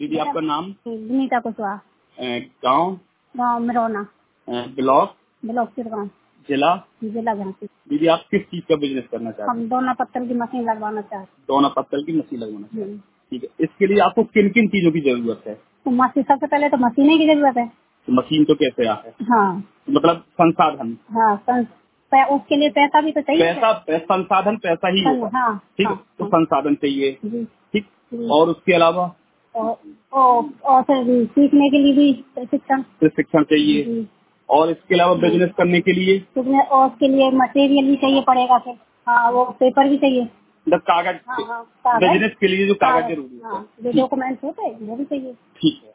दीदी आपका नाम? विनीता कुशवाहा। गाँव? गाँव मिरौना। ब्लॉक? ब्लॉक चिरगांव। जिला? जिला झांसी। दीदी आप किस चीज का बिजनेस करना चाहते हैं? हम दोना पत्तल की मशीन लगवाना चाहते हैं। दोना पत्तल की मशीन लगवाना चाहते हैं, ठीक है। इसके लिए आपको किन किन चीजों की जरूरत है? तो मशीन, सबसे पहले तो मशीनें की जरूरत है। तो मशीन तो कैसे है? हाँ, मतलब संसाधन। हाँ, उसके लिए पैसा भी तो चाहिए। संसाधन पैसा ही होगा। हाँ, ठीक है, तो संसाधन चाहिए। ठीक, और उसके अलावा और फिर सीखने के लिए भी प्रशिक्षण चाहिए। और इसके अलावा बिजनेस करने के लिए और उसके लिए मटेरियल भी चाहिए पड़ेगा फिर। हाँ, वो पेपर भी चाहिए। मतलब कागज। हाँ, हाँ, बिजनेस के लिए जो कागज जरूरी है, जो डॉक्यूमेंट्स होते हैं वो भी चाहिए। ठीक है।